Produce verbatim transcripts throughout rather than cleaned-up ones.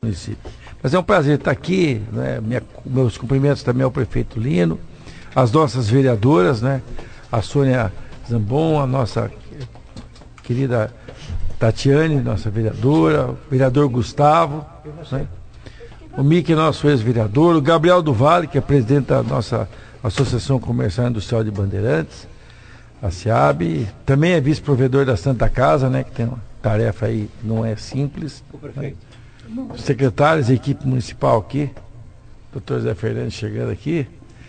município. Mas é um prazer estar aqui, né? Minha, meus cumprimentos também ao prefeito Lino, as nossas vereadoras, né? A Sônia Zambon, a nossa querida Tatiane, nossa vereadora, o vereador Gustavo, né? O Mickey, nosso ex-vereador, o Gabriel do Vale, que é presidente da nossa Associação Comercial e Industrial de Bandeirantes, a SEAB, também é vice-provedor da Santa Casa, né? Que tem uma tarefa aí, não é simples. O prefeito. Né? Os secretários, a equipe municipal aqui, doutor Zé Fernandes chegando aqui,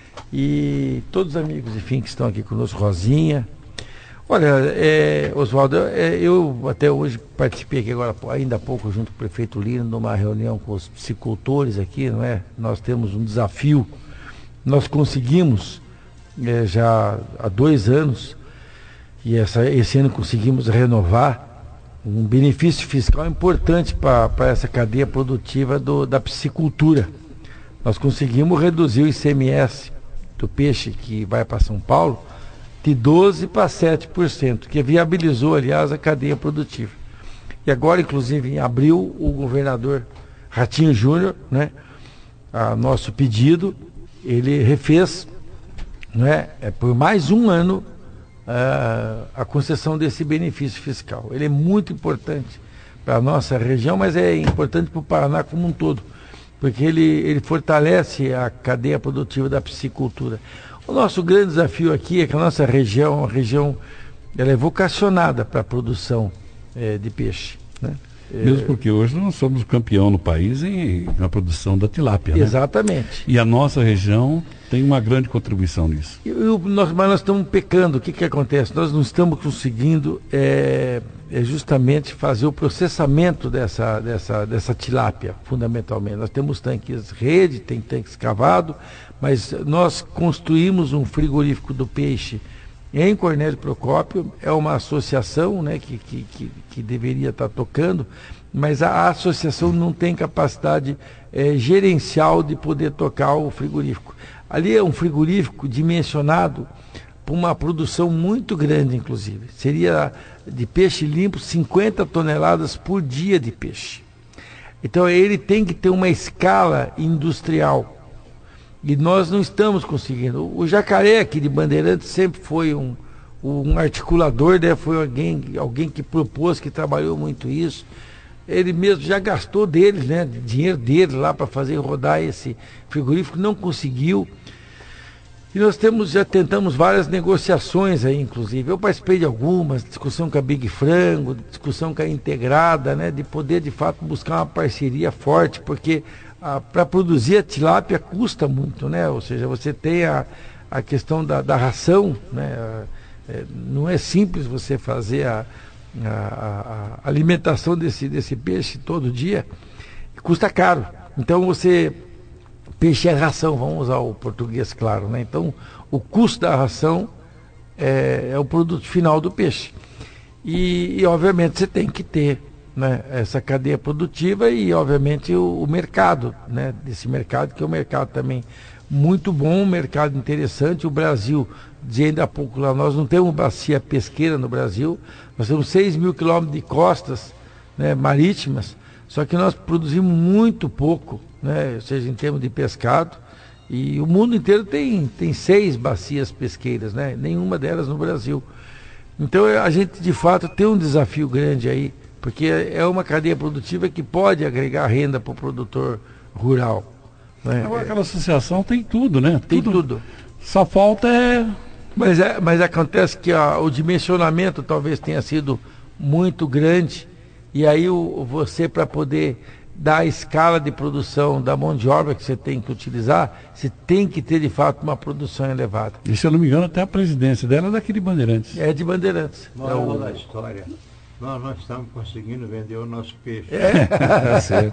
e todos os amigos, enfim, que estão aqui conosco, Rosinha. Olha, é, Oswaldo, é, eu até hoje participei aqui agora, ainda há pouco, junto com o prefeito Lino, numa reunião com os psicultores aqui, não é? Nós temos um desafio, nós conseguimos, é, já há dois anos, e essa, esse ano conseguimos renovar um benefício fiscal importante para essa cadeia produtiva do, da piscicultura. Nós conseguimos reduzir o I C M S do peixe que vai para São Paulo de doze por cento para sete por cento, que viabilizou, aliás, a cadeia produtiva. E agora, inclusive, em abril, o governador Ratinho Júnior, né, a nosso pedido, ele refez, né, é, por mais um ano a, a concessão desse benefício fiscal. Ele é muito importante para a nossa região, mas é importante para o Paraná como um todo, porque ele, ele fortalece a cadeia produtiva da piscicultura. O nosso grande desafio aqui é que a nossa região, a região, ela é vocacionada para a produção é, de peixe, né? Mesmo porque hoje nós somos campeão no país em, na produção da tilápia, né? Exatamente. E a nossa região tem uma grande contribuição nisso. E, e o, nós, mas nós estamos pecando. O que, que acontece? Nós não estamos conseguindo é, é justamente fazer o processamento dessa, dessa, dessa tilápia, fundamentalmente. Nós temos tanques rede, tem tanques cavado, mas nós construímos um frigorífico do peixe em Cornélio Procópio, é uma associação, né, que, que, que, que deveria estar tocando, mas a, a associação não tem capacidade é, gerencial de poder tocar o frigorífico. Ali é um frigorífico dimensionado para uma produção muito grande, inclusive. Seria de peixe limpo cinquenta toneladas por dia de peixe. Então ele tem que ter uma escala industrial. E nós não estamos conseguindo. O Jacaré aqui de Bandeirantes sempre foi um, um articulador, né? Foi alguém, alguém que propôs, que trabalhou muito isso. Ele mesmo já gastou deles, né? Dinheiro dele lá para fazer rodar esse frigorífico, não conseguiu. E nós temos, já tentamos várias negociações aí, inclusive. Eu participei de algumas, discussão com a Big Frango, discussão com a Integrada, né? De poder, de fato, buscar uma parceria forte, porque para produzir a tilápia custa muito, né? Ou seja, você tem a, a questão da, da ração, né? É, não é simples você fazer a, a, a, a alimentação desse, desse peixe todo dia, custa caro. Então você, peixe é ração, vamos usar o português claro, né? Então o custo da ração é, é o produto final do peixe. E, e obviamente você tem que ter, né, essa cadeia produtiva e obviamente o, o mercado, né, desse mercado, que é um mercado também muito bom, um mercado interessante. O Brasil, dizendo há pouco lá, nós não temos bacia pesqueira no Brasil, nós temos seis mil quilômetros de costas, né, marítimas, só que nós produzimos muito pouco, né, ou seja, em termos de pescado, e o mundo inteiro tem, tem seis bacias pesqueiras, né, nenhuma delas no Brasil. Então a gente de fato tem um desafio grande aí, porque é uma cadeia produtiva que pode agregar renda para o produtor rural, né? Agora, aquela associação tem tudo, né? Tem tudo. tudo. Só falta é... Mas, é, mas acontece que a, o dimensionamento talvez tenha sido muito grande, e aí o, você, para poder dar a escala de produção da mão de obra que você tem que utilizar, você tem que ter de fato uma produção elevada. E se eu não me engano, até a presidência dela é daqui de Bandeirantes. É de Bandeirantes. Moral é o... da história. Nós não estamos conseguindo vender o nosso peixe. É. Tá certo.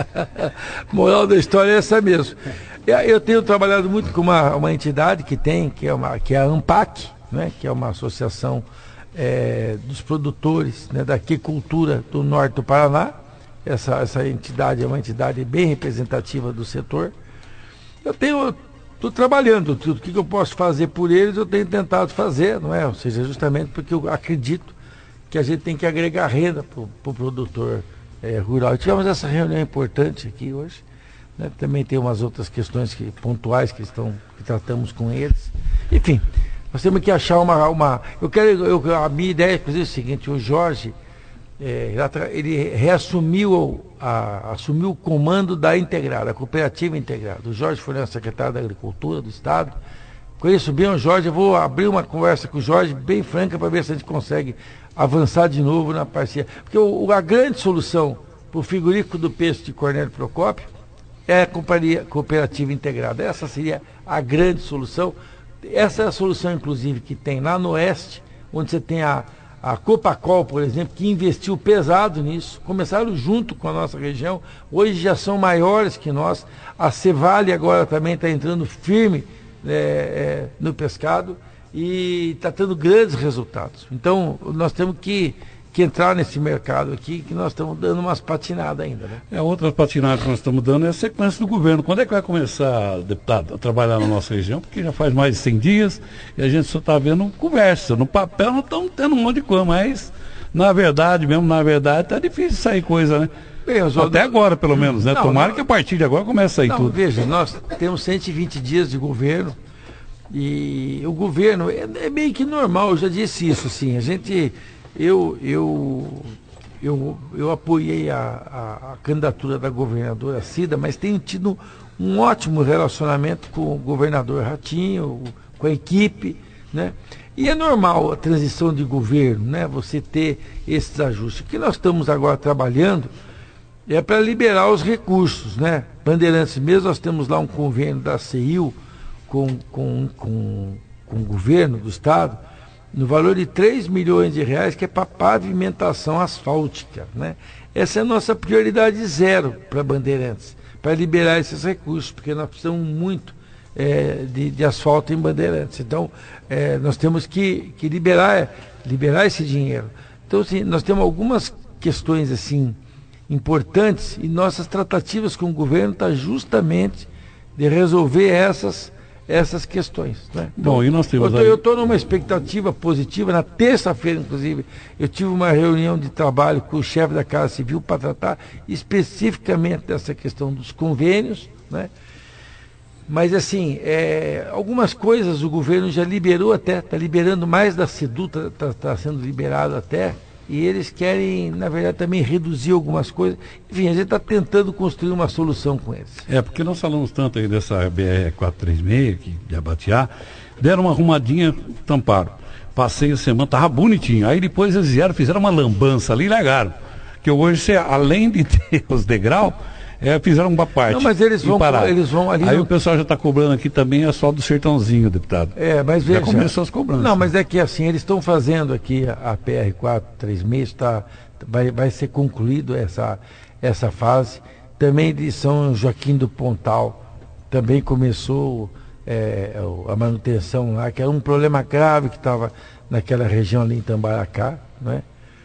Moral da história é essa mesmo. Eu tenho trabalhado muito com uma, uma entidade que tem, que é, uma, que é a ANPAC, né, que é uma associação é, dos produtores, né, da aquicultura do norte do Paraná. Essa, essa entidade é uma entidade bem representativa do setor. Eu tenho, estou trabalhando tudo, o que eu posso fazer por eles, eu tenho tentado fazer, não é? Ou seja, justamente porque eu acredito que a gente tem que agregar renda para o pro produtor é, rural. E tivemos essa reunião importante aqui hoje, né? Também tem umas outras questões que, pontuais que, estão, que tratamos com eles. Enfim, nós temos que achar uma... uma eu quero, eu, a minha ideia, inclusive, é o seguinte: o Jorge, é, ele reassumiu a, assumiu o comando da Integrada, a cooperativa integrada. O Jorge foi nosso secretário da Agricultura do Estado. Conheço bem o Jorge, eu vou abrir uma conversa com o Jorge bem franca para ver se a gente consegue avançar de novo na parceria. Porque o, a grande solução para o frigorífico do peixe de Cornélio Procópio é a companhia cooperativa integrada. Essa seria a grande solução. Essa é a solução, inclusive, que tem lá no Oeste, onde você tem a, a Copacol, por exemplo, que investiu pesado nisso. Começaram junto com a nossa região, hoje já são maiores que nós. A Cevale agora também está entrando firme é, é, no pescado e está tendo grandes resultados. Então, nós temos que, que entrar nesse mercado aqui, que nós estamos dando umas patinadas ainda, né? É, outra patinada que nós estamos dando é a sequência do governo. Quando é que vai começar, deputado, a trabalhar na nossa região? Porque já faz mais de cem dias e a gente só está vendo conversa. No papel não estamos tendo um monte de coisa, mas na verdade, mesmo na verdade, está difícil sair coisa, né? Bem, até agora, pelo menos, né? Não, Tomara não, que a partir de agora comece a sair não, tudo. Veja, nós temos cento e vinte dias de governo e o governo é, é meio que normal, eu já disse isso, assim, a gente, eu, eu, eu, eu apoiei a, a, a candidatura da governadora Cida, mas tenho tido um ótimo relacionamento com o governador Ratinho, com a equipe, né? E é normal a transição de governo, né? Você ter esses ajustes. O que nós estamos agora trabalhando é para liberar os recursos, né? Bandeirantes mesmo, nós temos lá um convênio da C I U com, com, com, com o governo do estado, no valor de três milhões de reais, que é para pavimentação asfáltica, né? Essa é a nossa prioridade zero para Bandeirantes, para liberar esses recursos, porque nós precisamos muito é, de, de asfalto em Bandeirantes. Então, é, nós temos que, que liberar, liberar esse dinheiro. Então, assim, nós temos algumas questões assim importantes e nossas tratativas com o governo estão justamente de resolver essas, essas questões, né? Então, bom, e nós temos eu estou numa expectativa positiva. Na terça-feira, inclusive, eu tive uma reunião de trabalho com o chefe da Casa Civil para tratar especificamente dessa questão dos convênios, né? Mas, assim, é, algumas coisas o governo já liberou até, está liberando mais da SEDU, está tá sendo liberado até, e eles querem, na verdade, também reduzir algumas coisas. Enfim, a gente está tentando construir uma solução com eles. É, porque nós falamos tanto aí dessa B R quatrocentos e trinta e seis, que de Abatiá, deram uma arrumadinha, tamparam. Passei a semana, estava bonitinho. Aí depois eles vieram, fizeram uma lambança ali e largaram. Que hoje, você, além de ter os degraus, é, fizeram uma parte. Não, mas eles vão, eles vão ali. Aí no... o pessoal já está cobrando aqui também a só do Sertãozinho, deputado. É, mas veja, já começou as cobranças. Não, mas é que assim, eles estão fazendo aqui a, a P R quatrocentos e trinta e seis, tá, vai, vai ser concluído essa, essa fase. Também de São Joaquim do Pontal, também começou é, a manutenção lá, que era um problema grave que estava naquela região ali em Tambaracá, né?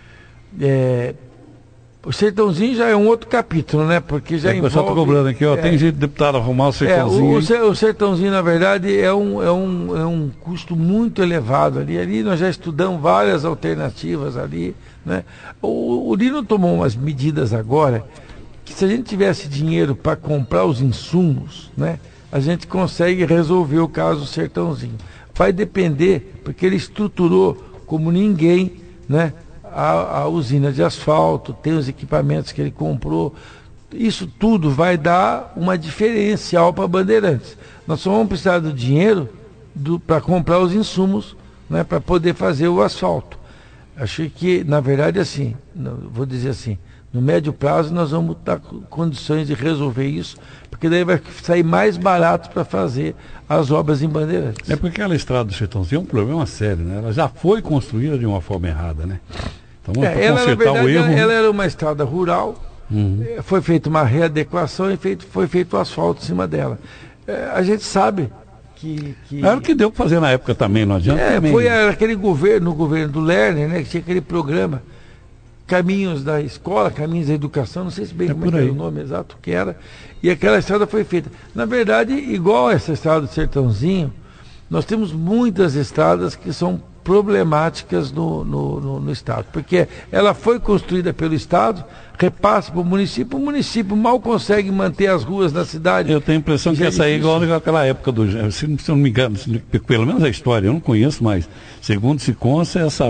É, o Sertãozinho já é um outro capítulo, né? Porque já é, envolve... O pessoal está cobrando aqui, ó. É, tem jeito de deputado arrumar o Sertãozinho. É, o, o Sertãozinho, na verdade, é um, é, um, é um custo muito elevado ali. Ali nós já estudamos várias alternativas ali, né? O, o Lino tomou umas medidas agora que, se a gente tivesse dinheiro para comprar os insumos, né, a gente consegue resolver o caso do Sertãozinho. Vai depender, porque ele estruturou como ninguém, né? A, a usina de asfalto, tem os equipamentos que ele comprou, isso tudo vai dar uma diferencial para Bandeirantes. Nós só vamos precisar do dinheiro do, para comprar os insumos, né, para poder fazer o asfalto. Achei que, na verdade, assim, vou dizer assim, no médio prazo nós vamos estar com condições de resolver isso, porque daí vai sair mais barato para fazer as obras em Bandeirantes. É porque aquela estrada do Sertãozinho é um problema sério, né? Ela já foi construída de uma forma errada, né? Então, é, ela, consertar verdade, o erro... ela, ela era uma estrada rural, uhum. Foi feita uma readequação e feito, foi feito o asfalto em cima dela. É, a gente sabe que, que... Era o que deu para fazer na época também, não adianta. É, também. Foi aquele governo, o governo do Lerner, né, que tinha aquele programa Caminhos da Escola, Caminhos da Educação, não sei se bem é como é era o nome exato que era, e aquela estrada foi feita. Na verdade, igual essa estrada do Sertãozinho, nós temos muitas estradas que são problemáticas no, no, no, no Estado. Porque ela foi construída pelo Estado, repassa para o município, o município mal consegue manter as ruas da cidade. Eu tenho a impressão que é essa aí é igual àquela época do... Se, se eu não me engano, se, pelo menos a história, eu não conheço mais. Segundo se consta, essa,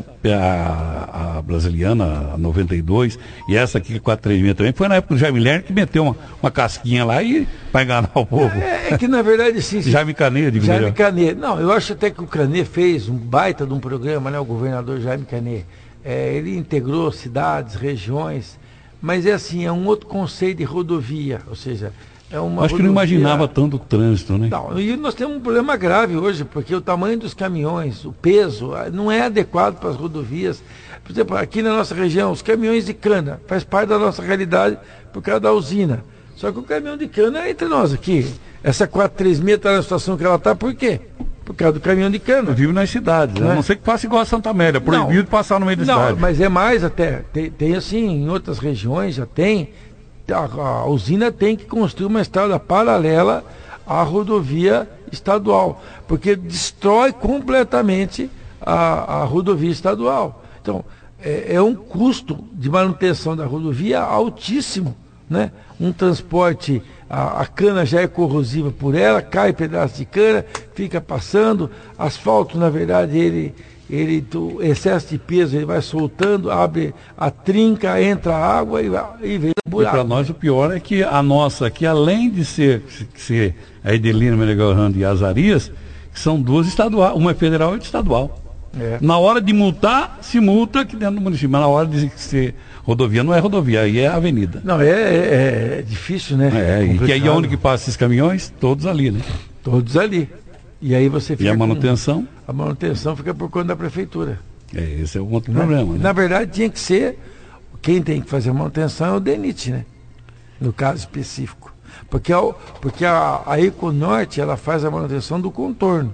a, a brasiliana, a noventa e dois, e essa aqui, a quatrocentos e trinta e seis também, foi na época do Jaime Lerner que meteu uma, uma casquinha lá e para enganar o povo. É, é que na verdade sim. Jaime Canet, digo Jaime melhor. Canet. Não, eu acho até que o Canet fez um baita de um programa, né? O governador Jaime Canet. É, ele integrou cidades, regiões, mas é assim, é um outro conceito de rodovia, ou seja, é uma Acho rodovia... que não imaginava tanto o trânsito, né? Não, e nós temos um problema grave hoje, porque o tamanho dos caminhões, o peso, não é adequado para as rodovias. Por exemplo, aqui na nossa região, os caminhões de cana, faz parte da nossa realidade por causa da usina. Só que o caminhão de cana é entre nós aqui. Essa quatrocentos e trinta e seis está na situação que ela está, por quê? Por causa do caminhão de cana. Eu vivo nas cidades, né? A não ser que passe igual a Santa Amélia, proibido de passar no meio da não, cidade. Mas é mais até. Tem, tem assim, em outras regiões já tem. A, a usina tem que construir uma estrada paralela à rodovia estadual, porque destrói completamente a, a rodovia estadual. Então, é, é um custo de manutenção da rodovia altíssimo, né? Um transporte, a, a cana já é corrosiva por ela, cai pedaço de cana, fica passando, asfalto, na verdade, ele, ele do excesso de peso, ele vai soltando, abre a trinca, entra a água e, e vem o buraco. E para nós o pior é que a nossa aqui, além de ser, ser a Edelina Meneghel e Azarias, são duas estaduais, uma é federal e outra estadual. É. Na hora de multar, se multa aqui dentro do município, mas na hora de ser rodovia, não é rodovia, aí é avenida. Não, é, é, é difícil, né? É, é e que aí onde que passam esses caminhões? Todos ali, né? Todos ali. E aí você fica E a manutenção? Com, a manutenção fica por conta da prefeitura. É, esse é o outro problema, né? Na verdade, tinha que ser, quem tem que fazer a manutenção é o DENIT, né? No caso específico. Porque, a, porque a, a Econorte, ela faz a manutenção do contorno.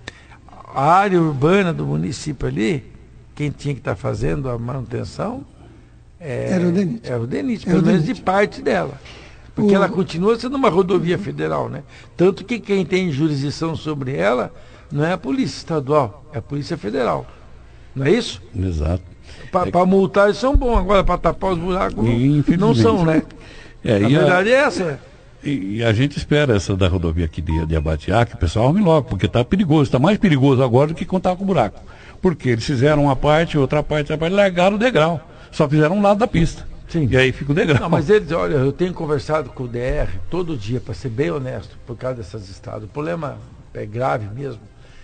A área urbana do município ali, quem tinha que estar fazendo a manutenção é, era o DENIT. Era o DENIT, pelo menos de parte dela. Porque o... ela continua sendo uma rodovia federal, né? Tanto que quem tem jurisdição sobre ela não é a Polícia Estadual, é a Polícia Federal. Não é isso? Exato. Para é... multar eles são bons, agora para tapar os buracos não são, né? É, a verdade a... é essa. E, e a gente espera essa da rodovia aqui de, de Abatiá, que o pessoal arrume logo, porque está perigoso, está mais perigoso agora do que contar com o buraco. Porque eles fizeram uma parte, outra parte, outra parte, largaram o degrau. Só fizeram um lado da pista. Sim. E aí fica o degrau. Não, mas eles, olha, eu tenho conversado com o D R todo dia, para ser bem honesto, por causa dessas estradas. O problema é grave mesmo.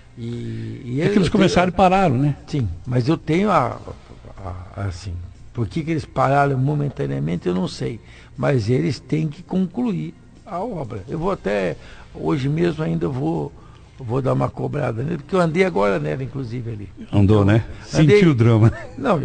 E, e é que eles começaram e pararam, né? Sim, mas eu tenho a, a, a assim, por que, que eles pararam momentaneamente, eu não sei. Mas eles têm que concluir a obra. Eu vou até, hoje mesmo ainda vou, vou dar uma cobrada nele, porque eu andei agora nela, inclusive, ali. Andou, então, né? Sentiu andei, o drama. Não,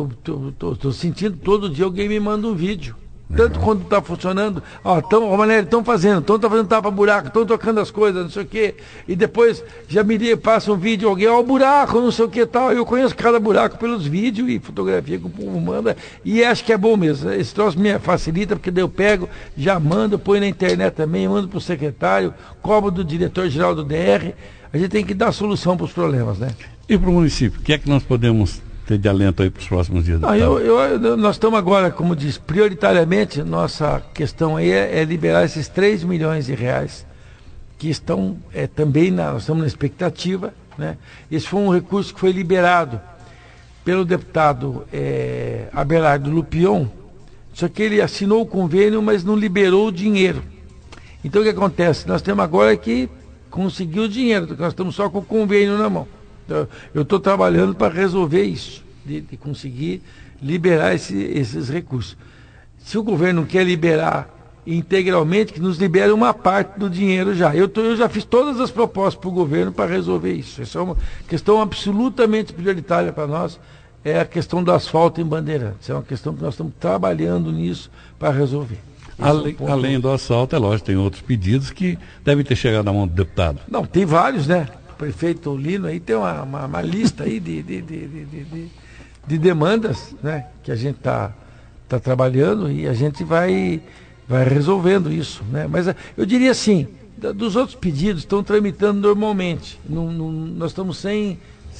eu estou sentindo, todo dia alguém me manda um vídeo. Tanto quando está funcionando, ó, tão, ó, maneira, estão fazendo, estão fazendo tapa-buraco, estão tocando as coisas, não sei o quê. E depois já me passa um vídeo, alguém, ó, o buraco, não sei o que tal. Eu conheço cada buraco pelos vídeos e fotografia que o povo manda. E acho que é bom mesmo. Esse troço me facilita, porque daí eu pego, já mando, põe na internet também, mando para o secretário, cobro do diretor-geral do D R. A gente tem que dar solução para os problemas, né? E para o município, o que é que nós podemos ter de alento aí para os próximos dias? Não, eu, eu, nós estamos agora, como diz, prioritariamente, nossa questão aí é, é liberar esses três milhões de reais que estão é, também, na, nós estamos na expectativa, né? Esse foi um recurso que foi liberado pelo deputado é, Abelardo Lupion, só que ele assinou o convênio, mas não liberou o dinheiro. Então o que acontece? Nós temos agora que conseguir o dinheiro, porque nós estamos só com o convênio na mão. Eu estou trabalhando para resolver isso, de, de conseguir liberar esse, esses recursos. Se o governo quer liberar integralmente, que nos libere uma parte do dinheiro já. Eu, tô, eu já fiz todas as propostas para o governo para resolver isso. Essa é uma questão absolutamente prioritária para nós, é a questão do asfalto em Bandeirantes. É uma questão que nós estamos trabalhando nisso para resolver. Além, é um além do asfalto, é lógico, tem outros pedidos que devem ter chegado na mão do deputado. Não, tem vários, né? O prefeito Lino aí tem uma, uma, uma lista aí de, de, de, de, de, de demandas, né, que a gente está tá trabalhando e a gente vai, vai resolvendo isso, né? Mas eu diria assim, da, dos outros pedidos estão tramitando normalmente. Não, não, nós estamos sem,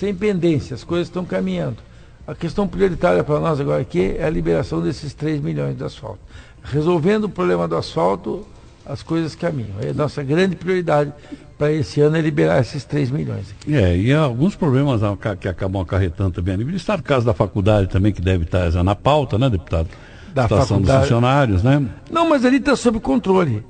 sem pendência, as coisas estão caminhando. A questão prioritária para nós agora aqui é a liberação desses três milhões de asfalto. Resolvendo o problema do asfalto, as coisas caminham. É a nossa grande prioridade para esse ano é liberar esses três milhões aqui. É, e alguns problemas que acabam acarretando também a nível do Estado, o caso da faculdade também, que deve estar já na pauta, né, deputado? Da situação faculdade... dos funcionários, né? Não, mas ali está sob controle.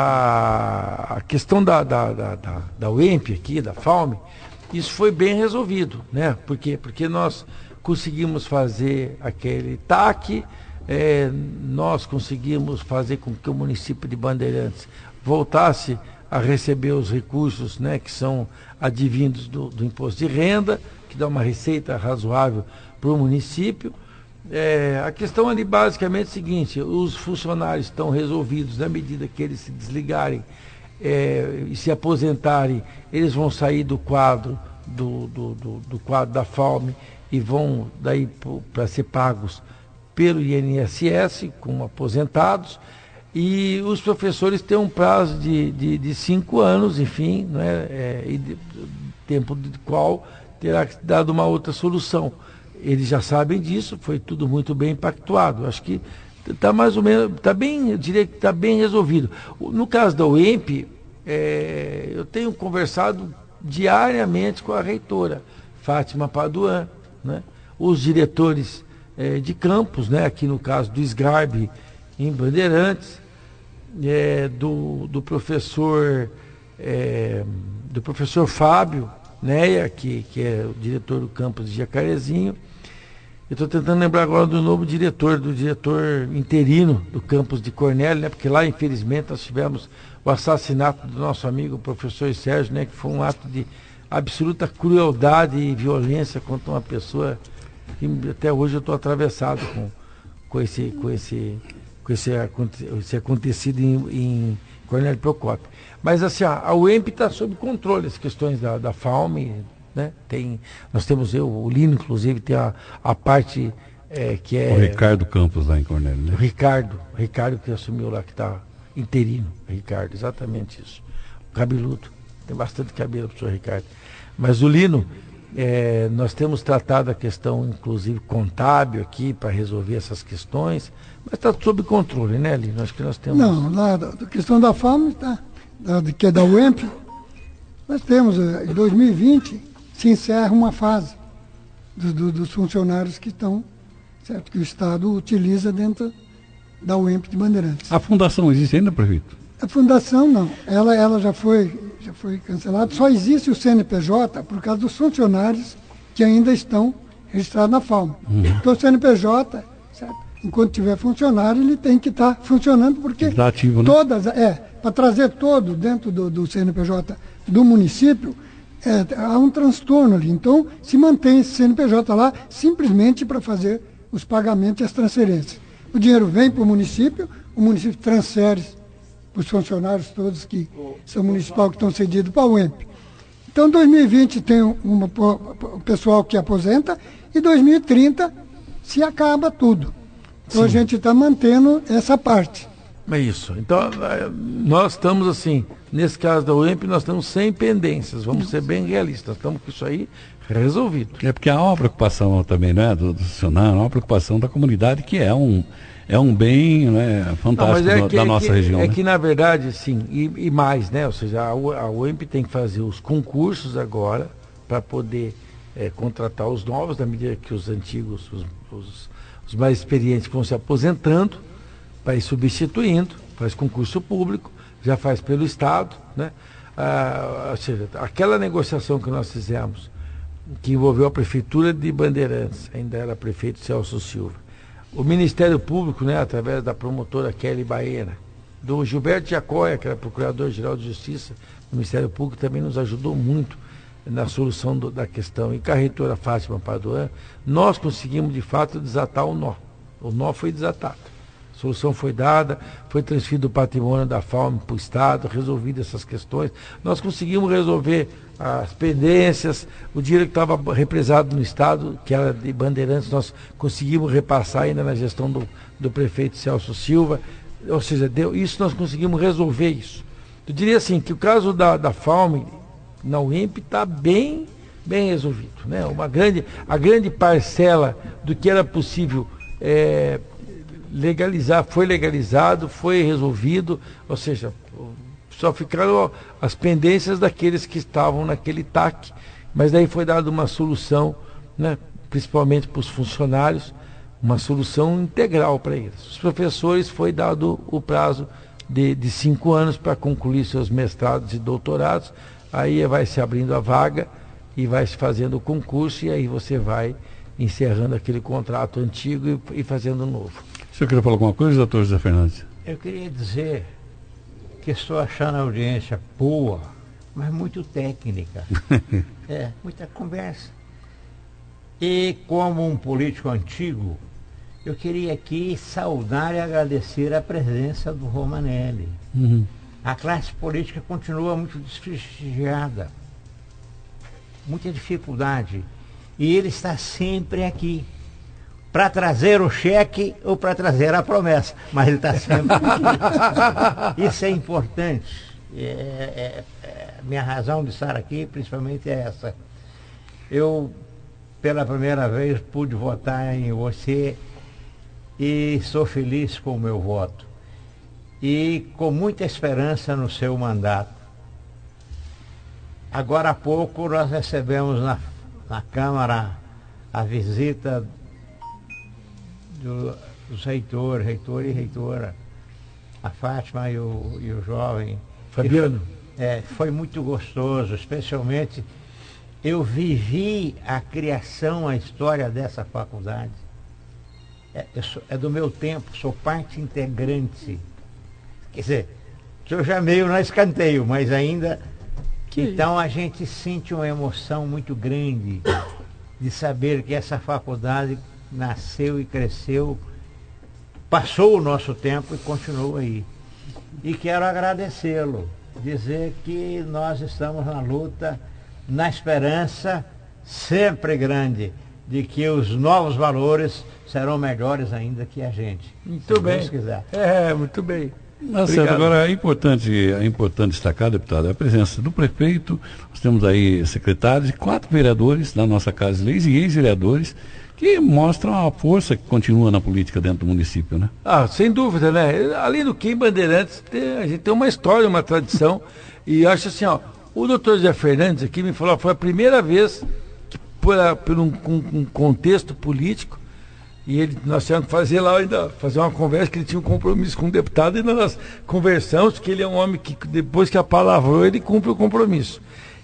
A, a questão da, da, da, da, da U E M P aqui, da FAUME, isso foi bem resolvido, né? Por quê? Porque nós conseguimos fazer aquele T A C, é, nós conseguimos fazer com que o município de Bandeirantes voltasse a receber os recursos, né, que são advindos do, do imposto de renda, que dá uma receita razoável para o município. É, a questão ali basicamente é a seguinte: os funcionários estão resolvidos na medida que eles se desligarem é, e se aposentarem, eles vão sair do quadro do, do, do, do quadro da FAUME e vão daí para ser pagos pelo I N S S como aposentados, e os professores têm um prazo de, de, de cinco anos, enfim, né, é, e de, tempo de qual terá dado uma outra solução. Eles já sabem disso, foi tudo muito bem pactuado. Acho que está mais ou menos, está bem, eu diria que está bem resolvido. No caso da U E M P, é, eu tenho conversado diariamente com a reitora, Fátima Paduan, né? Os diretores é, de campus, né? Aqui no caso do SGARB em Bandeirantes, é, do, do professor é, do professor Fábio Neia, que, que é o diretor do campus de Jacarezinho. Eu estou tentando lembrar agora do novo diretor, do diretor interino do campus de Cornélio, né? Porque lá, infelizmente, nós tivemos o assassinato do nosso amigo o professor Sérgio, né? Que foi um ato de absoluta crueldade e violência contra uma pessoa que até hoje eu estou atravessado com, com, esse, com, esse, com esse, esse acontecido em, em Cornélio Procópio. Mas assim, a U E M P está sob controle, as questões da, da FAUME, né? Tem, nós temos, eu, o Lino, inclusive, tem a, a parte é, que é... O Ricardo Campos lá em Cornélio, né? O Ricardo, o Ricardo que assumiu lá, que está interino, Ricardo, exatamente isso. O cabeludo, tem bastante cabelo para o senhor Ricardo. Mas o Lino, é, nós temos tratado a questão, inclusive, contábil aqui, para resolver essas questões, mas está sob controle, né, Lino? Acho que nós temos... Não, lá, da, da questão da FAUME, tá, da, que é da U E M P, nós temos, em dois mil e vinte, se encerra uma fase do, do, dos funcionários que estão, certo, que o Estado utiliza dentro da U E M P de Bandeirantes. A fundação existe ainda, prefeito? A fundação não, ela, ela já foi, já foi cancelada, só existe o C N P J por causa dos funcionários que ainda estão registrados na FAUME. Uhum. Então o C N P J, certo, enquanto tiver funcionário, ele tem que estar tá funcionando, porque tá ativo, né? Todas, é, para trazer todo dentro do, do C N P J do município, é, há um transtorno ali. Então, se mantém esse C N P J lá simplesmente para fazer os pagamentos e as transferências. O dinheiro vem para o município, o município transfere para os funcionários todos que são municipais, que estão cedidos para a U E M P. Então, dois mil e vinte tem uma, o pessoal que aposenta e dois mil e trinta se acaba tudo. Então, Sim. a gente está mantendo essa parte. É isso. Então, nós estamos assim, nesse caso da U E M P, nós estamos sem pendências, vamos ser bem realistas, estamos com isso aí resolvido. É porque há uma preocupação também, né, do, do funcionário, uma preocupação da comunidade, que é um, é um bem, né, fantástico. Não, é que, da é nossa que, região. É né? que, na verdade, sim, e, e mais, né, ou seja, a, a U E M P tem que fazer os concursos agora para poder é, contratar os novos, na medida que os antigos, os, os, os mais experientes vão se aposentando, para ir substituindo, faz concurso público, já faz pelo Estado, né? Ah, ou seja, aquela negociação que nós fizemos, que envolveu a Prefeitura de Bandeirantes, ainda era prefeito Celso Silva, o Ministério Público, né, através da promotora Kelly Baena, do Gilberto Jacóia, que era Procurador-Geral de Justiça, o Ministério Público também nos ajudou muito na solução do, da questão, e com a reitora Fátima Paduan, nós conseguimos de fato desatar o nó. O nó foi desatado. A solução foi dada, foi transferido o patrimônio da FAUME para o Estado, resolvido essas questões. Nós conseguimos resolver as pendências, o dinheiro que estava represado no Estado, que era de Bandeirantes, nós conseguimos repassar ainda na gestão do, do prefeito Celso Silva. Ou seja, deu, isso nós conseguimos resolver isso. Eu diria assim, que o caso da, da FAUME na U E M P está bem bem resolvido, né? Uma grande, a grande parcela do que era possível é, legalizar foi legalizado, foi resolvido, ou seja, só ficaram as pendências daqueles que estavam naquele T A C, mas daí foi dada uma solução, né, principalmente para os funcionários, uma solução integral para eles. Os professores foi dado o prazo de, de cinco anos para concluir seus mestrados e doutorados, aí vai se abrindo a vaga e vai se fazendo o concurso, e aí você vai encerrando aquele contrato antigo e, e fazendo um novo. O senhor queria falar alguma coisa, doutor José Fernandes? Eu queria dizer que estou achando a audiência boa, mas muito técnica. É, muita conversa. E como um político antigo, eu queria aqui saudar e agradecer a presença do Romanelli. Uhum. A classe política continua muito desprestigiada, muita dificuldade. E ele está sempre aqui para trazer o cheque ou para trazer a promessa, mas ele está sempre aqui. Isso é importante. É, é, é, minha razão de estar aqui, principalmente, é essa. Eu, pela primeira vez, pude votar em você e sou feliz com o meu voto. E com muita esperança no seu mandato. Agora há pouco nós recebemos na, na Câmara a visita do, dos reitores, reitor e reitora, a Fátima e o, e o jovem Fabiano. E, é, foi muito gostoso, especialmente eu vivi a criação, a história dessa faculdade. É, sou, é do meu tempo, sou parte integrante. Quer dizer, eu já meio na escanteio, mas ainda... Que então a gente sente uma emoção muito grande de saber que essa faculdade nasceu e cresceu, passou o nosso tempo e continua aí. E quero agradecê-lo, dizer que nós estamos na luta, na esperança sempre grande de que os novos valores serão melhores ainda que a gente. Muito se bem. Deus quiser. É, muito bem. Tá certo. Agora é importante, é importante destacar, deputado, a presença do prefeito, nós temos aí secretários e quatro vereadores da nossa Casa de Leis e ex-vereadores que mostram a força que continua na política dentro do município, né? Ah, sem dúvida, né? Além do que, em Bandeirantes, tem, a gente tem uma história, uma tradição, e acho assim, ó, o doutor José Fernandes aqui me falou, foi a primeira vez que, por, por um, um contexto político, e ele, nós tivemos que fazer lá ainda, fazer uma conversa, que ele tinha um compromisso com o deputado, e nós conversamos, que ele é um homem que, depois que apalavrou, ele cumpre o compromisso.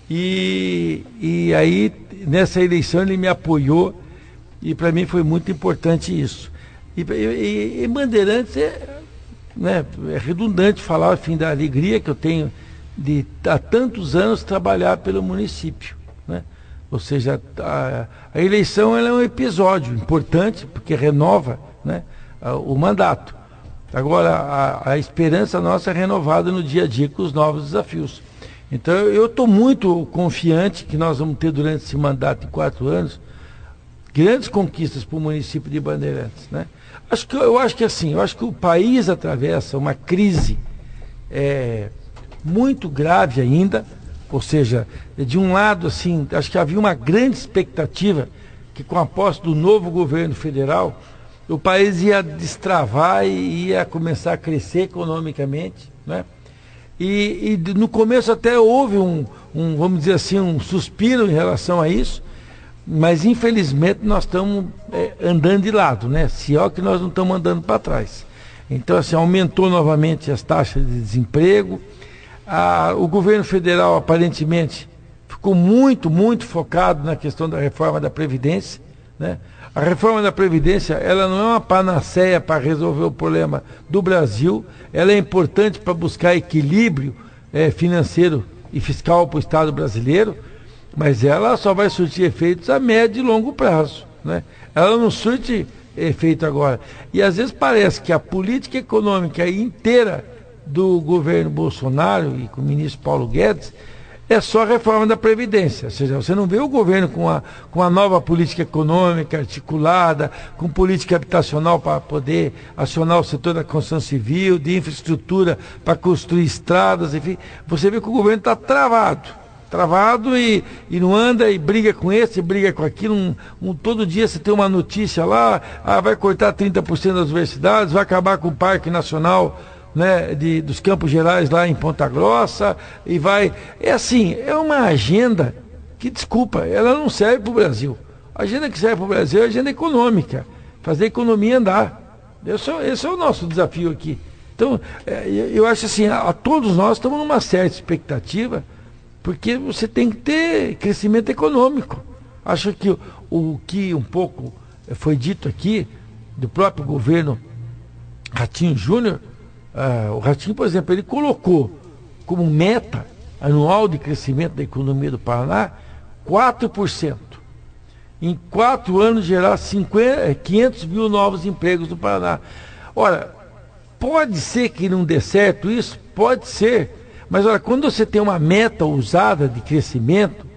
E, e aí, nessa eleição, ele me apoiou, e para mim foi muito importante isso. E, e, e Bandeirantes é, né, é redundante falar, enfim, da alegria que eu tenho de há tantos anos trabalhar pelo município, né? Ou seja, a, a eleição ela é um episódio importante, porque renova, né, a, o mandato. Agora, a, a esperança nossa é renovada no dia a dia com os novos desafios. Então, eu estou muito confiante que nós vamos ter durante esse mandato de quatro anos grandes conquistas para o município de Bandeirantes, né? Acho que, eu acho que assim, eu acho que o país atravessa uma crise é, muito grave ainda. Ou seja, de um lado, assim, acho que havia uma grande expectativa que com a posse do novo governo federal, o país ia destravar e ia começar a crescer economicamente, né? E, e no começo até houve um, um, vamos dizer assim, um suspiro em relação a isso, mas infelizmente nós estamos é, andando de lado, né? Se é que nós não estamos andando para trás. Então, assim, aumentou novamente as taxas de desemprego. Ah, o governo federal aparentemente ficou muito, muito focado na questão da reforma da Previdência, né? A reforma da Previdência, ela não é uma panaceia para resolver o problema do Brasil, ela é importante para buscar equilíbrio eh, financeiro e fiscal para o Estado brasileiro, mas ela só vai surtir efeitos a médio e longo prazo, né? Ela não surte efeito agora. E às vezes parece que a política econômica inteira do governo Bolsonaro e com o ministro Paulo Guedes é só a reforma da Previdência. Ou seja, você não vê o governo com a, com a nova política econômica articulada, com política habitacional para poder acionar o setor da construção civil, de infraestrutura para construir estradas, enfim. Você vê que o governo está travado. travado e, e não anda e briga com esse, briga com aquilo. Um, um, todo dia você tem uma notícia lá, ah, vai cortar trinta por cento das universidades, vai acabar com o Parque Nacional, né, de, dos Campos Gerais lá em Ponta Grossa, e vai... É assim, é uma agenda que, desculpa, ela não serve para o Brasil. A agenda que serve para o Brasil é a agenda econômica, fazer a economia andar. Esse é, esse é o nosso desafio aqui. Então, é, eu acho assim, a, a todos nós estamos numa certa expectativa, porque você tem que ter crescimento econômico. Acho que o, o que um pouco foi dito aqui, do próprio governo Ratinho Júnior, uh, o Ratinho, por exemplo, ele colocou como meta anual de crescimento da economia do Paraná quatro por cento. Em quatro anos gerar cinquenta, quinhentos mil novos empregos no Paraná. Ora, pode ser que não dê certo isso? Pode ser. Mas olha, quando você tem uma meta ousada de crescimento,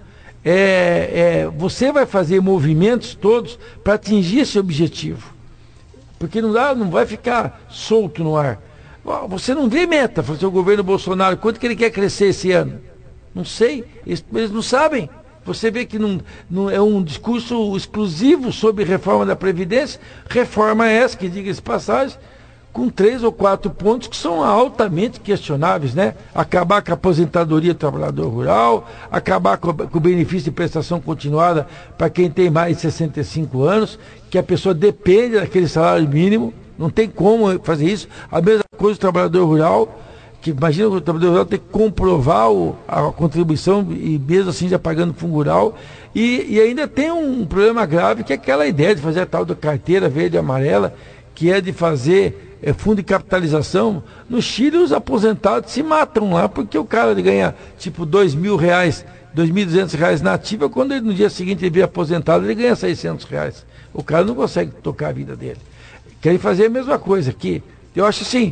é, é, você vai fazer movimentos todos para atingir esse objetivo. Porque não, dá, não vai ficar solto no ar. Você não vê meta, falou o governo Bolsonaro, quanto que ele quer crescer esse ano? Não sei, eles, eles não sabem. Você vê que não, não é um discurso exclusivo sobre reforma da Previdência, reforma essa, que diga-se passagem, com três ou quatro pontos que são altamente questionáveis, né? Acabar com a aposentadoria do trabalhador rural, acabar com, com o benefício de prestação continuada para quem tem mais de sessenta e cinco anos, que a pessoa depende daquele salário mínimo, não tem como fazer isso. A mesma coisa do trabalhador rural, que imagina o trabalhador rural ter que comprovar o, a contribuição e mesmo assim já pagando fundo rural. E, e ainda tem um problema grave, que é aquela ideia de fazer a tal da carteira verde e amarela, que é de fazer é, fundo de capitalização. No Chile, os aposentados se matam lá, porque o cara ganha tipo dois mil reais, dois mil e duzentos reais na ativa, quando ele, no dia seguinte ele vem aposentado, ele ganha seiscentos reais. O cara não consegue tocar a vida dele. Querem fazer a mesma coisa aqui. Eu acho assim,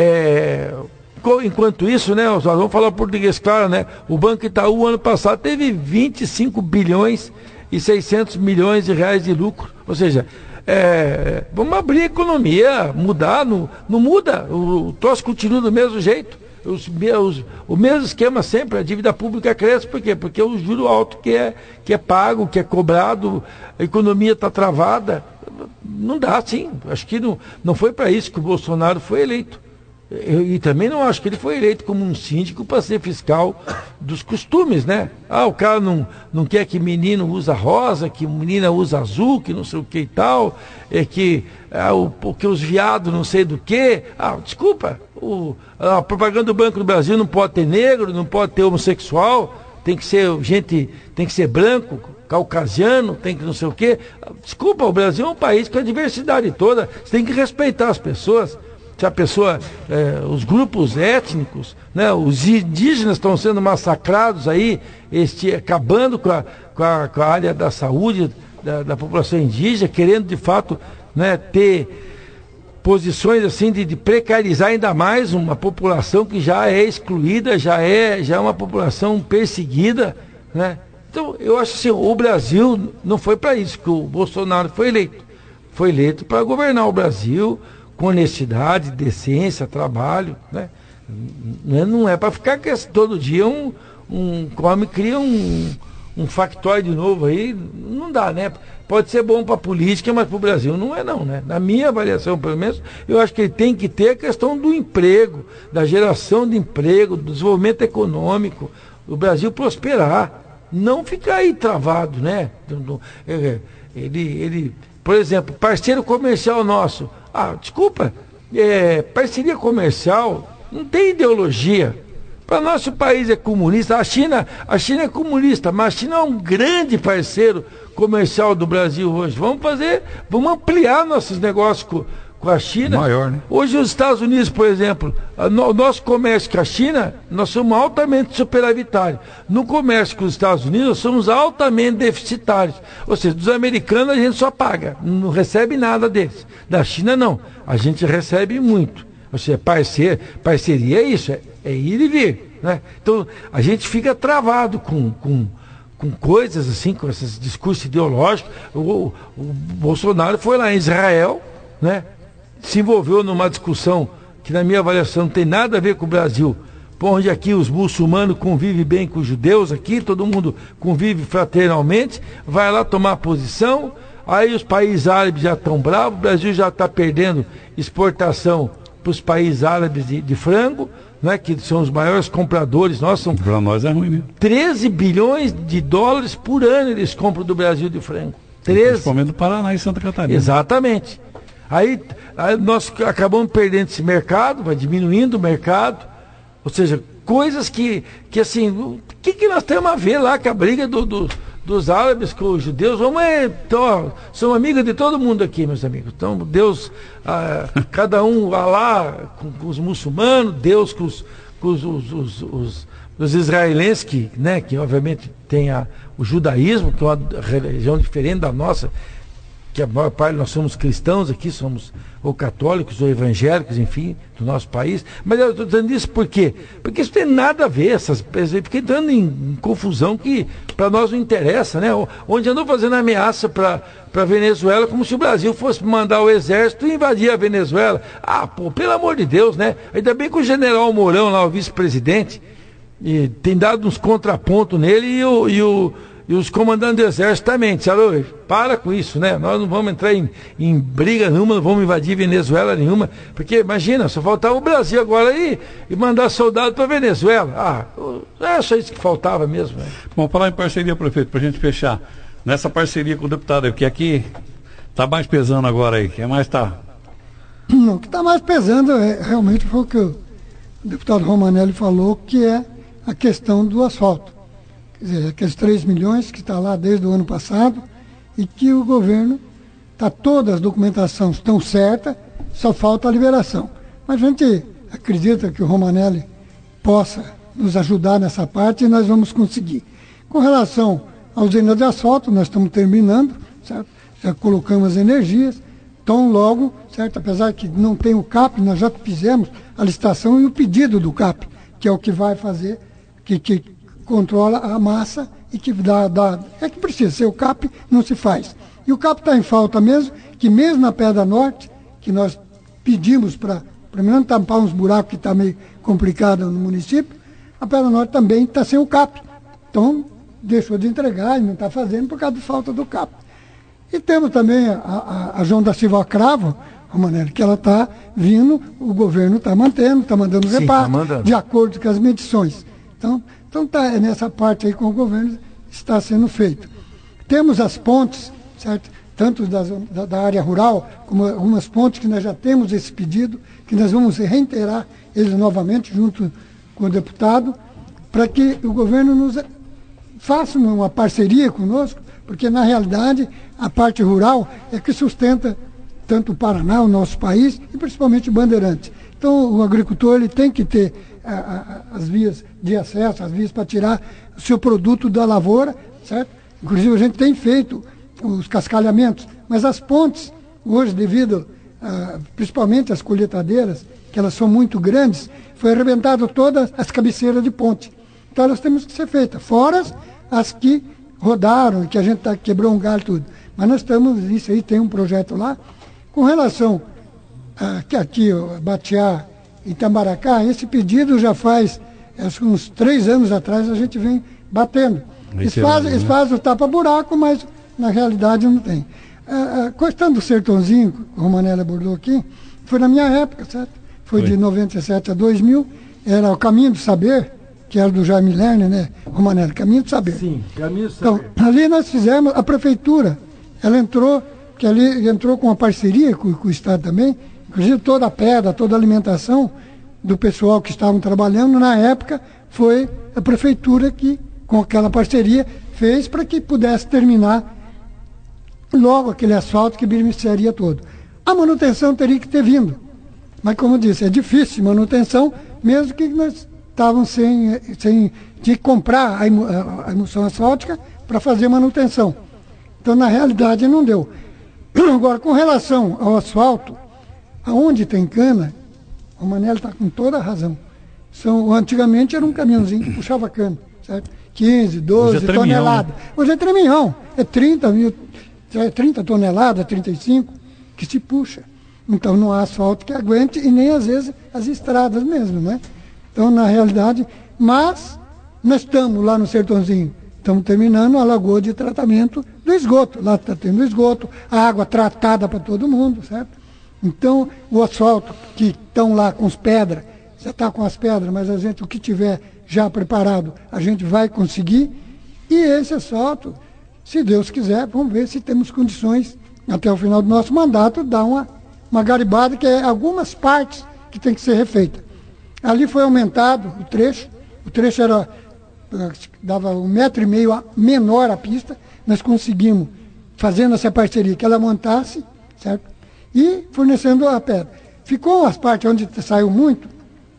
é, enquanto isso, né, nós vamos falar português claro, né? O Banco Itaú, ano passado, teve vinte e cinco bilhões e seiscentos milhões de reais de lucro. Ou seja, é, vamos abrir a economia, mudar, não, não muda, o, o troço continua do mesmo jeito. Os, os, o mesmo esquema sempre, a dívida pública cresce, por quê? Porque o juro alto que é, que é pago, que é cobrado, a economia está travada. Não dá, sim. Acho que não, não foi para isso que o Bolsonaro foi eleito. Eu, e também não acho que ele foi eleito como um síndico para ser fiscal dos costumes, né? Ah, o cara não, não quer que menino usa rosa, que menina usa azul, que não sei o que e tal, é que, ah, o, porque os viados não sei do que. Ah, desculpa, o, a propaganda do Banco do Brasil não pode ter negro, não pode ter homossexual, tem que ser gente, tem que ser branco, caucasiano, tem que não sei o quê. Desculpa, o Brasil é um país com a diversidade toda, você tem que respeitar as pessoas. Se a pessoa, eh, os grupos étnicos, né, os indígenas estão sendo massacrados aí, este, acabando com a, com, a, com a área da saúde da, da população indígena, querendo de fato, né, ter posições assim de, de precarizar ainda mais uma população que já é excluída, já é, já é uma população perseguida, né? Então, eu acho assim, o Brasil não foi para isso que o Bolsonaro foi eleito. Foi eleito para governar o Brasil com honestidade, decência, trabalho, né? Não é para ficar com esse, todo dia um, um come, cria um, um factóide novo aí, não dá, né? Pode ser bom para a política, mas para o Brasil não é não, né? Na minha avaliação, pelo menos, eu acho que ele tem que ter a questão do emprego, da geração de emprego, do desenvolvimento econômico, o Brasil prosperar. Não ficar aí travado, né? Ele, ele, por exemplo, parceiro comercial nosso. Ah, desculpa, é, parceria comercial não tem ideologia. Para nós, se o país é comunista, a China, a China é comunista, mas a China é um grande parceiro comercial do Brasil hoje. Vamos fazer, vamos ampliar nossos negócios com, com a China. Maior, né? Hoje os Estados Unidos, por exemplo, o nosso comércio com a China, nós somos altamente superavitários. No comércio com os Estados Unidos, nós somos altamente deficitários. Ou seja, dos americanos a gente só paga, não recebe nada deles. Da China não, a gente recebe muito. Ou seja, parceria, parceria é isso, é, é ir e vir, né? Então a gente fica travado com, com, com coisas assim, com esses discursos ideológicos. O, o, o Bolsonaro foi lá em Israel, né? Se envolveu numa discussão que, na minha avaliação, não tem nada a ver com o Brasil, onde aqui os muçulmanos convivem bem com os judeus aqui, todo mundo convive fraternalmente, vai lá tomar posição, aí os países árabes já estão bravos, o Brasil já está perdendo exportação para os países árabes de, de frango, né, que são os maiores compradores, nós são para nós é ruim mesmo. treze bilhões de dólares por ano eles compram do Brasil de frango. treze. Principalmente do Paraná e Santa Catarina. Exatamente. Aí, aí nós acabamos perdendo esse mercado, vai diminuindo o mercado, ou seja, coisas que, que assim, o que, que nós temos a ver lá com a briga do, do, dos árabes com os judeus? Vamos, é, então, somos amigos de todo mundo aqui, meus amigos. Então, Deus, ah, cada um vai lá com, com os muçulmanos, Deus com os, com os, os, os, os, os israelenses, que, né, que obviamente tem a, o judaísmo, que é uma religião diferente da nossa, que a maior parte nós somos cristãos aqui, somos ou católicos ou evangélicos, enfim, do nosso país. Mas eu estou dizendo isso por quê? Porque isso tem nada a ver, essas, fiquei entrando em, em confusão que para nós não interessa, né? Onde andou fazendo ameaça para a Venezuela, como se o Brasil fosse mandar o exército e invadir a Venezuela. Ah, pô, pelo amor de Deus, né? Ainda bem que o general Mourão, lá, o vice-presidente, e tem dado uns contrapontos nele e o... E o E os comandantes do exército também disseram, para com isso, né? Nós não vamos entrar em, em briga nenhuma, não vamos invadir Venezuela nenhuma, porque imagina, só faltava o Brasil agora aí e mandar soldado para Venezuela. Ah, é só isso que faltava mesmo. Né? Vamos falar em parceria, prefeito, para a gente fechar. Nessa parceria com o deputado, o que aqui está mais pesando agora aí? O que mais está? Não, o que está mais pesando é, realmente foi o que o deputado Romanelli falou, que é a questão do asfalto. Quer dizer, aqueles três milhões que está lá desde o ano passado e que o governo, tá, todas as documentações estão certas, só falta a liberação. Mas a gente acredita que o Romanelli possa nos ajudar nessa parte e nós vamos conseguir. Com relação à usina de asfalto, nós estamos terminando, certo? Já colocamos as energias, tão logo, certo? Apesar que não tem o C A P, nós já fizemos a licitação e o pedido do C A P, que é o que vai fazer, que... que controla a massa e que dá, dá... É que precisa ser o C A P, não se faz. E o C A P está em falta mesmo, que mesmo na Pedra Norte, que nós pedimos para, primeiro, tampar uns buracos que está meio complicado no município, a Pedra Norte também está sem o C A P. Então, deixou de entregar e não está fazendo por causa da falta do C A P. E temos também a, a, a João da Silva Cravo, a maneira que ela está vindo, o governo está mantendo, está mandando repasse, tá de acordo com as medições. Então, Então tá, nessa parte aí com o governo está sendo feito. Temos as pontes, certo? Tanto das, da, da área rural, como algumas pontes que nós já temos esse pedido, que nós vamos reiterar eles novamente junto com o deputado, para que o governo nos faça uma parceria conosco, porque na realidade a parte rural é que sustenta tanto o Paraná, o nosso país, e principalmente o Bandeirante. Então o agricultor ele tem que ter a, a, as vias de acesso, as vias para tirar o seu produto da lavoura, certo? Inclusive a gente tem feito os cascalhamentos, mas as pontes, hoje, devido a, principalmente às colheitadeiras, que elas são muito grandes, foi arrebentado todas as cabeceiras de ponte. Então elas temos que ser feitas, fora as que rodaram, que a gente tá, quebrou um galho tudo. Mas nós estamos, isso aí tem um projeto lá. Com relação a, que aqui, ó, Batiá e Itamaracá, esse pedido já faz acho, uns três anos atrás a gente vem batendo. Eles fazem, eles fazem o tapa-buraco, mas na realidade não tem. A, a questão do Sertãozinho, que o Romanelli abordou aqui, foi na minha época, certo? Foi, foi de noventa e sete a dois mil, era o Caminho do Saber, que era do Jaime Lerner, né? Romanelli, Caminho do Saber. Sim, Caminho do Saber. Então, ali nós fizemos, a prefeitura, ela entrou, que ali entrou com uma parceria com, com o Estado também, inclusive toda a pedra, toda a alimentação do pessoal que estavam trabalhando, na época, foi a prefeitura que, com aquela parceria, fez para que pudesse terminar logo aquele asfalto que beneficiaria todo. A manutenção teria que ter vindo, mas como eu disse, é difícil manutenção, mesmo que nós estávamos sem, sem de comprar a emulsão asfáltica para fazer manutenção. Então, na realidade, não deu. Agora, com relação ao asfalto, aonde tem cana, o Manelli está com toda a razão. São, antigamente era um caminhãozinho que puxava cana, certo? quinze, doze é toneladas. Né? Hoje é treminhão, é trinta mil, é trinta toneladas, trinta e cinco, que se puxa. Então não há asfalto que aguente e nem às vezes as estradas mesmo, né? Então, na realidade, mas nós estamos lá no Sertãozinho, estamos terminando a lagoa de tratamento do esgoto. Lá está tendo esgoto, a água tratada para todo mundo, certo? Então, o asfalto, que estão lá com as pedras, já está com as pedras, mas a gente, o que tiver já preparado, a gente vai conseguir. E esse asfalto, se Deus quiser, vamos ver se temos condições, até o final do nosso mandato, dar uma, uma garibada, que é algumas partes que tem que ser refeita. Ali foi aumentado o trecho, o trecho era, dava um metro e meio a, menor a pista, nós conseguimos, fazendo essa parceria, que ela montasse, certo? E fornecendo a pedra. Ficou as partes onde saiu muito,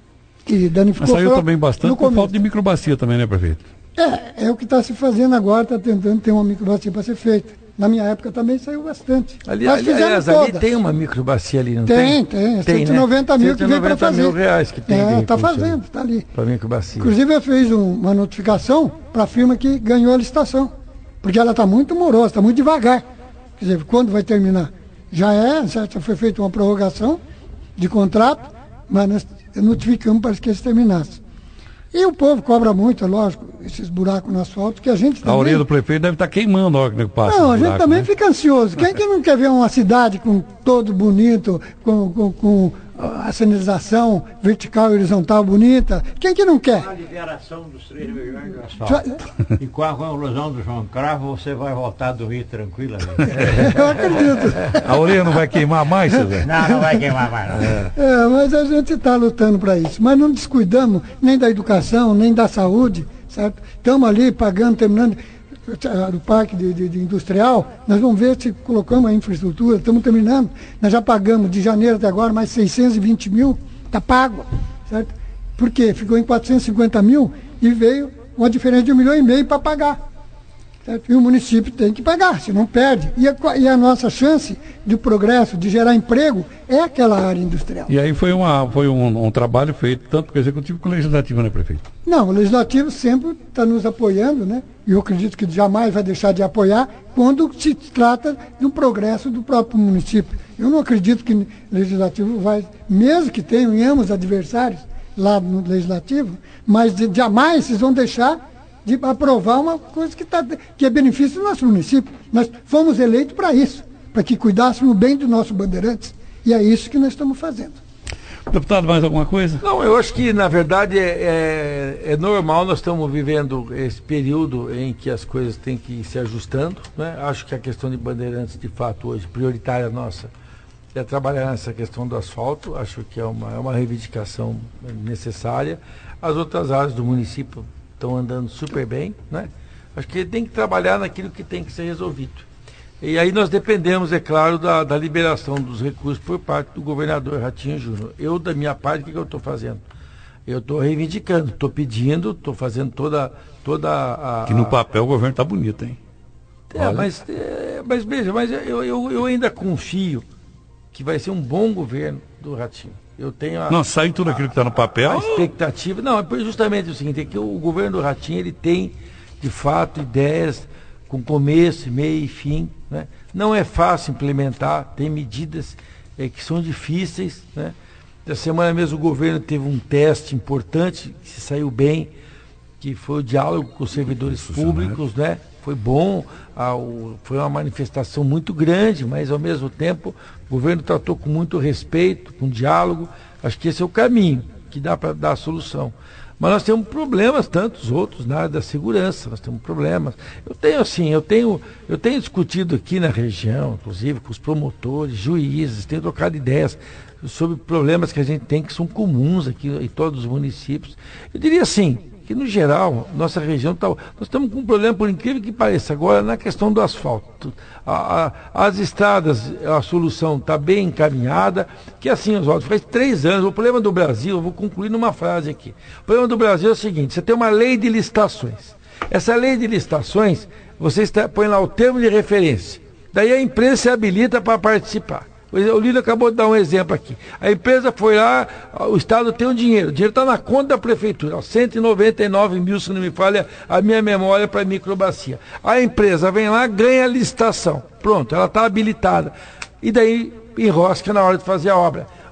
que danificou. Mas saiu também bastante por falta de microbacia também, né, prefeito? É, é o que está se fazendo agora, está tentando ter uma microbacia para ser feita. Na minha época também saiu bastante. Ali, ali, aliás, ali tem uma microbacia ali, não tem? Tem, tem. tem cento e noventa né? mil que vem para fazer. cento e noventa mil reais que tem. É, está fazendo, está ali. Para microbacia. Inclusive eu fiz um, uma notificação para a firma que ganhou a licitação. Porque ela está muito morosa, está muito devagar. Quer dizer, quando vai terminar? Já é, já foi feita uma prorrogação de contrato, mas nós notificamos para que eles terminassem. E o povo cobra muito, é lógico, esses buracos no asfalto, que a gente também... A orelha do prefeito deve estar queimando a hora que passa. Não, a gente buraco, também né? fica ansioso. Quem que não quer ver uma cidade com todo bonito, com, com, com a sinalização vertical e horizontal bonita? Quem que não quer? A liberação dos três milhões de asfalto. E com a conclusão do João Cravo, você vai voltar a dormir tranquilamente. Eu acredito. A orelha não vai queimar mais, César? Não, não vai queimar mais. Não. É. É, mas a gente está lutando para isso. Mas não descuidamos nem da educação, nem da saúde, certo? Estamos ali pagando, terminando do parque de, de, de industrial, nós vamos ver se colocamos a infraestrutura, estamos terminando, nós já pagamos de janeiro até agora mais seiscentos e vinte mil, está pago, certo? Por quê? Ficou em quatrocentos e cinquenta mil e veio uma diferença de um milhão e meio para pagar. Certo? E o município tem que pagar, senão perde. E a, e a nossa chance de progresso, de gerar emprego, é aquela área industrial. E aí foi, uma, foi um, um trabalho feito tanto com o executivo como com o legislativo, né, prefeito? Não, o legislativo sempre está nos apoiando, né? E eu acredito que jamais vai deixar de apoiar quando se trata do progresso do próprio município. Eu não acredito que o legislativo vai, mesmo que tenhamos adversários lá no legislativo, mas de, jamais vocês vão deixar de aprovar uma coisa que, tá, que é benefício do nosso município. Nós fomos eleitos para isso, para que cuidássemos bem dos nossos bandeirantes. E é isso que nós estamos fazendo. Deputado, mais alguma coisa? Não, eu acho que, na verdade, é, é, é normal, nós estamos vivendo esse período em que as coisas têm que ir se ajustando, né? Acho que a questão de bandeirantes, de fato, hoje, prioritária nossa, é trabalhar nessa questão do asfalto. Acho que é uma, é uma reivindicação necessária. As outras áreas do município estão andando super bem, né? Acho que tem que trabalhar naquilo que tem que ser resolvido. E aí nós dependemos, é claro, da, da liberação dos recursos por parte do governador Ratinho Júnior. Eu, da minha parte, o que, que eu estou fazendo? Eu estou reivindicando, estou pedindo, estou fazendo toda, toda a... Que no papel o governo está bonito, hein? É, mas, é, mas veja, mas eu, eu, eu ainda confio que vai ser um bom governo do Ratinho. Eu tenho a, não, sai tudo aquilo que está no papel. A expectativa. Não, é justamente o seguinte, é que o governo do Ratinho, ele tem, de fato, ideias com começo, meio e fim, né? Não é fácil implementar, tem medidas é, que são difíceis, né? Essa semana mesmo o governo teve um teste importante, que se saiu bem, que foi o diálogo com os servidores públicos, né? Foi bom, a, o, foi uma manifestação muito grande, mas ao mesmo tempo o governo tratou com muito respeito, com diálogo. Acho que esse é o caminho que dá para dar a solução. Mas nós temos problemas, tantos outros, na área da segurança, nós temos problemas. Eu tenho assim, eu tenho, eu tenho discutido aqui na região, inclusive com os promotores, juízes, tenho trocado ideias sobre problemas que a gente tem que são comuns aqui em todos os municípios. Eu diria assim, que no geral, nossa região está... Nós estamos com um problema, por incrível que pareça, agora na questão do asfalto. A, a, as estradas, a solução está bem encaminhada, que assim, Oswaldo, faz três anos, o problema do Brasil, eu vou concluir numa frase aqui. O problema do Brasil é o seguinte, você tem uma lei de licitações. Essa lei de licitações, você está, põe lá o termo de referência. Daí a empresa se habilita para participar. O Líder acabou de dar um exemplo aqui. A empresa foi lá, o Estado tem o dinheiro, o dinheiro está na conta da prefeitura, cento e noventa e nove mil, se não me falha a minha memória, para microbacia. A empresa vem lá, ganha a licitação. Pronto, ela está habilitada. E daí enrosca na hora de fazer a obra.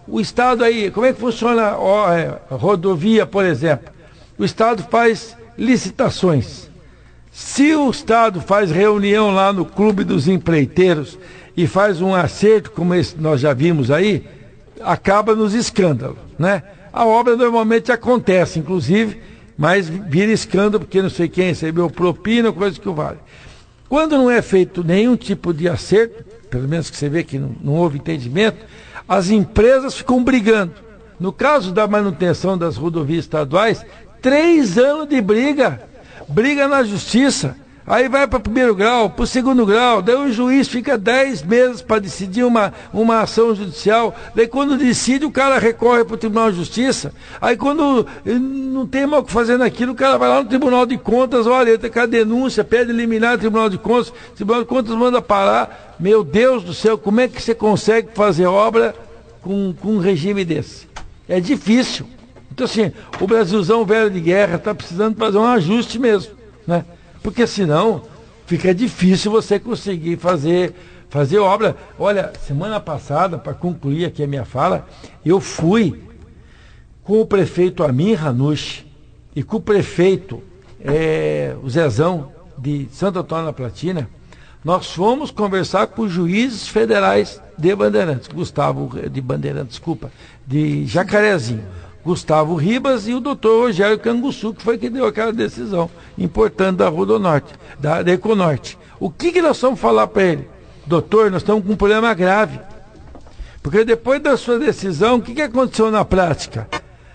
o Estado aí, como é que funciona ó, é, a rodovia, por exemplo? O Estado faz licitações. Se o Estado faz reunião lá no Clube dos Empreiteiros e faz um acerto, como esse nós já vimos aí, acaba nos escândalos, né? A obra normalmente acontece, inclusive, mas vira escândalo porque não sei quem recebeu propina, coisa que o vale. Quando não é feito nenhum tipo de acerto, pelo menos que você vê que não, não houve entendimento, as empresas ficam brigando. No caso da manutenção das rodovias estaduais, três anos de briga, briga na justiça, aí vai para o primeiro grau, para o segundo grau, daí o juiz fica dez meses para decidir uma, uma ação judicial, daí quando decide o cara recorre para o Tribunal de Justiça, aí quando não tem mal o que fazer naquilo, o cara vai lá no Tribunal de Contas, olha, entra com a denúncia, pede eliminar o Tribunal de Contas, o Tribunal de Contas manda parar. Meu Deus do céu, como é que você consegue fazer obra com, com um regime desse? É difícil. Então assim, o Brasilzão velho de guerra está precisando fazer um ajuste mesmo, né? Porque senão fica difícil você conseguir fazer, fazer obra. Olha, semana passada, para concluir aqui a minha fala, eu fui com o prefeito Amin Ranucci e com o prefeito é, o Zezão de Santo Antônio da Platina. Nós fomos conversar com os juízes federais de Bandeirantes, Gustavo de Bandeirantes, desculpa, de Jacarezinho. Gustavo Ribas e o doutor Rogério Canguçu, que foi que deu aquela decisão importante da Rodonorte, da, da Econorte. O que, que nós vamos falar para ele? Doutor, nós estamos com um problema grave. Porque depois da sua decisão, o que, que aconteceu na prática?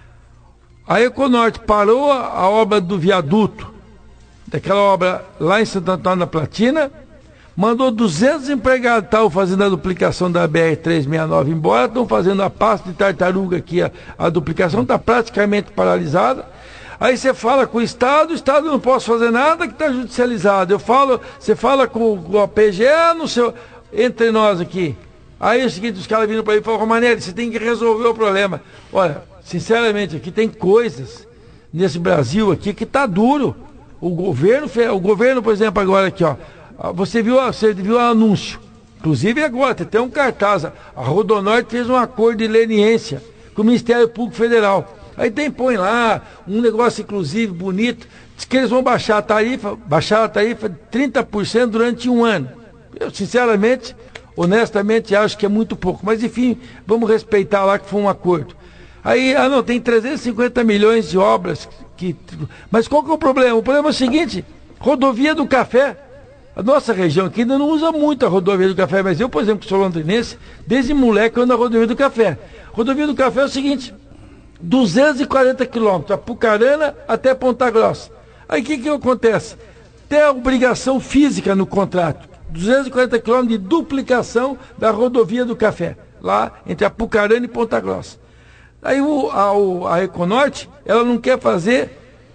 A Econorte parou a, a obra do viaduto, daquela obra lá em Santo Antônio da Platina, mandou duzentos empregados, estavam fazendo a duplicação da B R trezentos e sessenta e nove embora, estão fazendo a pasta de tartaruga aqui, a, a duplicação está praticamente paralisada. Aí você fala com o Estado, o Estado não pode fazer nada que está judicializado. Eu falo, você fala com, com a P G E, no seu, entre nós aqui. Aí é o seguinte, os caras viram para mim e falaram, Romanelli, você tem que resolver o problema. Olha, sinceramente, aqui tem coisas nesse Brasil aqui que está duro. O governo, o governo, por exemplo, agora aqui, ó. Você viu, você viu o anúncio, inclusive agora, tem até um cartaz, a Rodonorte fez um acordo de leniência com o Ministério Público Federal. Aí tem, põe lá, um negócio inclusive bonito, diz que eles vão baixar a tarifa, baixar a tarifa de trinta por cento durante um ano. Eu, sinceramente, honestamente, acho que é muito pouco, mas enfim, vamos respeitar lá que foi um acordo. Aí, ah não, tem trezentos e cinquenta milhões de obras, que, mas qual que é o problema? O problema é o seguinte, rodovia do café. A nossa região aqui ainda não usa muito a rodovia do café, mas eu, por exemplo, que sou londrinense, desde moleque eu ando na rodovia do café. Rodovia do café é o seguinte, duzentos e quarenta quilômetros, Apucarana até Ponta Grossa. Aí o que que acontece? Tem a obrigação física no contrato, duzentos e quarenta quilômetros de duplicação da rodovia do café, lá entre Apucarana e Ponta Grossa. Aí o, a, a Econorte, ela não quer fazer...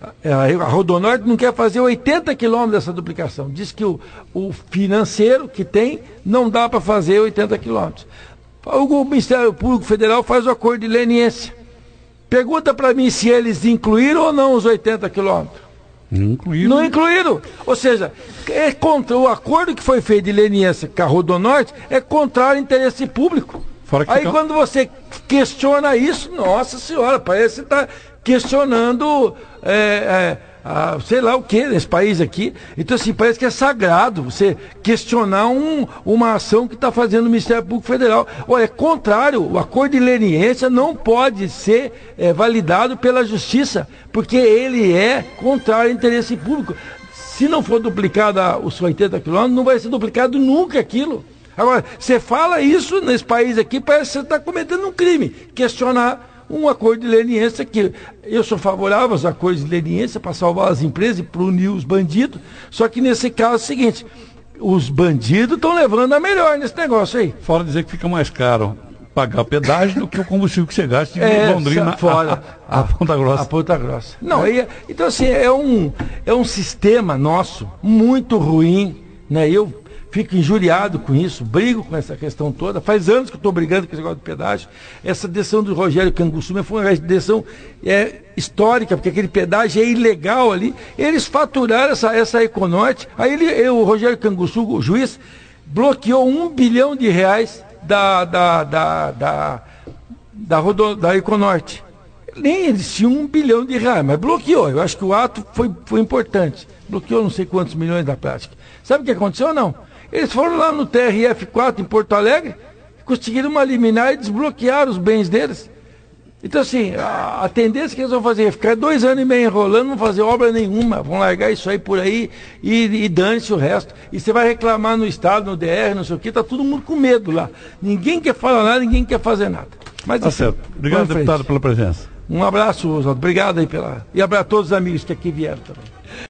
A Rodonorte não quer fazer oitenta quilômetros dessa duplicação. Diz que o, o financeiro que tem não dá para fazer oitenta quilômetros. O Ministério Público Federal faz o acordo de leniência. Pergunta para mim se eles incluíram ou não os oitenta quilômetros. Não incluíram. Não incluíram. Ou seja, é contra, o acordo que foi feito de leniência com a Rodonorte é contrário ao interesse público. Fora que Aí fica... quando você questiona isso, nossa senhora, parece que está questionando, é, é, a, sei lá o que, nesse país aqui. Então, assim, parece que é sagrado você questionar um, uma ação que está fazendo o Ministério Público Federal. Olha, é contrário, o acordo de leniência não pode ser é, validado pela Justiça, porque ele é contrário ao interesse público. Se não for duplicado os oitenta quilômetros, não vai ser duplicado nunca aquilo. Agora, você fala isso nesse país aqui, parece que você está cometendo um crime. Questionar um acordo de leniência, que eu sou favorável aos acordos de leniência para salvar as empresas e para unir os bandidos, só que nesse caso é o seguinte, os bandidos estão levando a melhor nesse negócio aí. Fora dizer que fica mais caro pagar pedágio do que o combustível que você gasta de é, Londrina fora, a, a, a Ponta Grossa. A Ponta Grossa. Não, é. Então assim, é um, é um sistema nosso muito ruim, né? Eu fico injuriado com isso, brigo com essa questão toda. Faz anos que eu estou brigando com esse negócio de pedágio. Essa decisão do Rogério Canguçu foi uma decisão é, histórica, porque aquele pedágio é ilegal ali. Eles faturaram essa, essa Econorte. Aí ele, o Rogério Canguçu, o juiz, bloqueou um bilhão de reais da, da, da, da, da, rodo, da Econorte. Nem eles tinham um bilhão de reais, mas bloqueou. Eu acho que o ato foi, foi importante. Bloqueou não sei quantos milhões na prática. Sabe o que aconteceu ou não? Eles foram lá no T R F quatro em Porto Alegre, conseguiram uma liminar e desbloquearam os bens deles. Então, assim, a, a tendência que eles vão fazer é ficar dois anos e meio enrolando, não fazer obra nenhuma, vão largar isso aí por aí e, e dane-se o resto. E você vai reclamar no Estado, no D R, não sei o quê, tá todo mundo com medo lá. Ninguém quer falar nada, ninguém quer fazer nada. Mas, tá assim, certo. Obrigado, deputado, pela presença. Um abraço, Oswaldo. Obrigado aí pela. E abraço a todos os amigos que aqui vieram também.